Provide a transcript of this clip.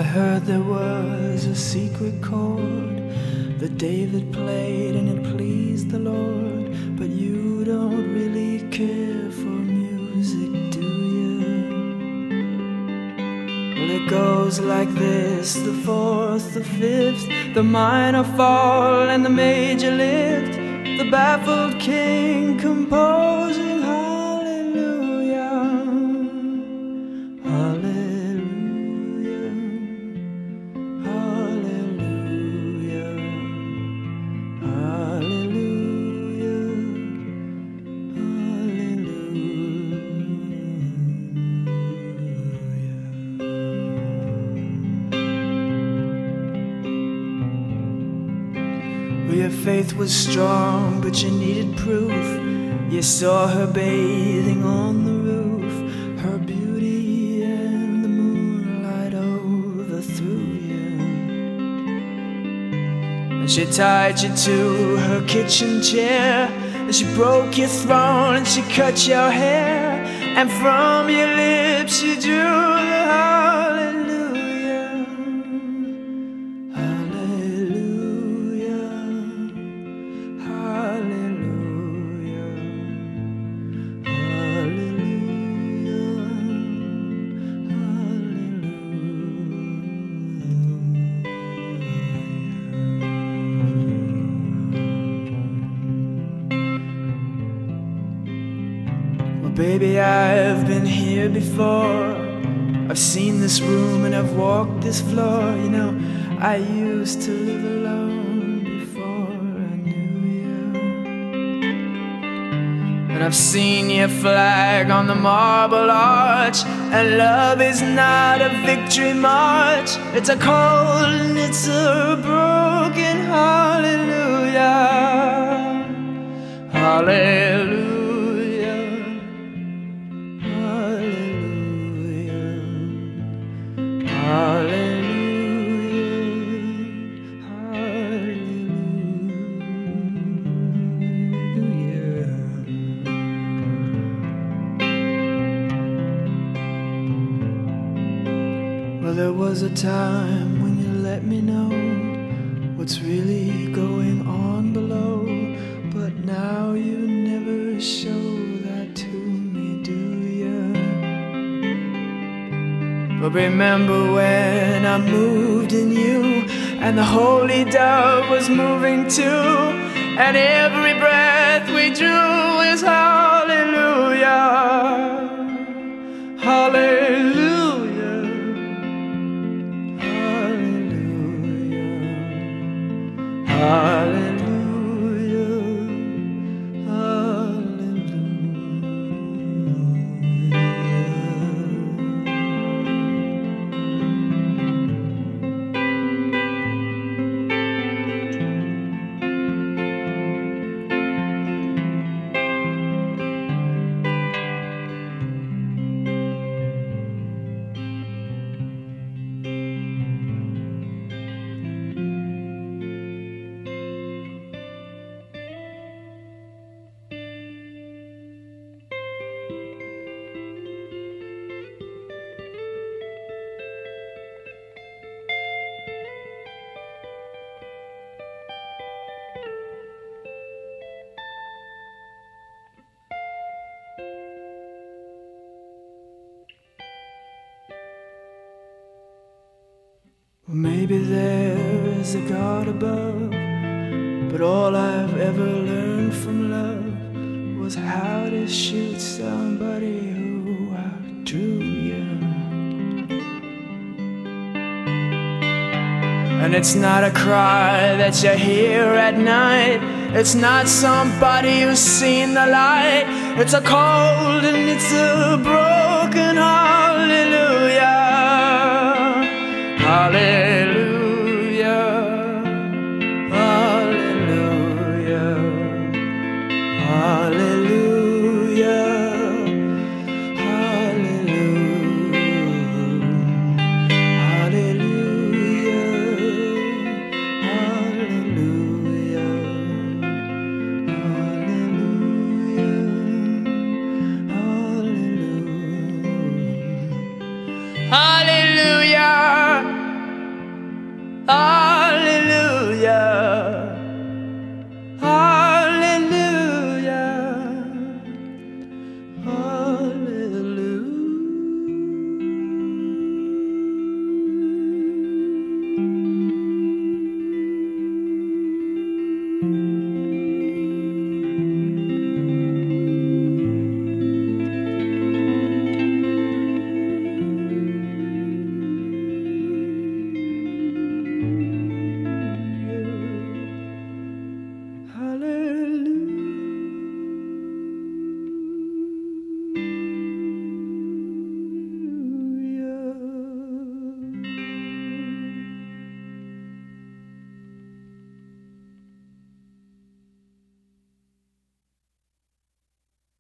I heard there was a secret chord that David played and it pleased the Lord. But you don't really care for music, do you? Well, it goes like this: the fourth, the fifth, the minor fall and the major lift, the baffled king composing hallelujah, hallelujah, hallelujah, hallelujah, hallelujah. Well, your faith was strong, but you needed proof. You saw her bathing on the roof, her beauty and the moonlight overthrew you. And she tied you to her kitchen chair, and she broke your throne and she cut your hair, and from your lips she drew the hallelujah, hallelujah, hallelujah, Well, baby, I've been here before. I've seen this room and I've walked this floor. You know, I used to live alone before I knew you. And I've seen your flag on the marble arch, and love is not a victory march. It's a cold and it's a broken hallelujah, hallelujah, hallelujah, hallelujah, hallelujah. Well, there was a time when you let me know what's really going on below, but now you never show that to me, do you? But remember when I moved in you, and the holy dove was moving too, and every breath we drew is hallelujah, hallelujah, hallelujah, hallelujah. Well, maybe there's a God above, but all I've ever learned from love was how to shoot somebody who outdrew you. And it's not a cry that you hear at night, it's not somebody who's seen the light, it's a cold and it's a broken hallelujah, hallelujah.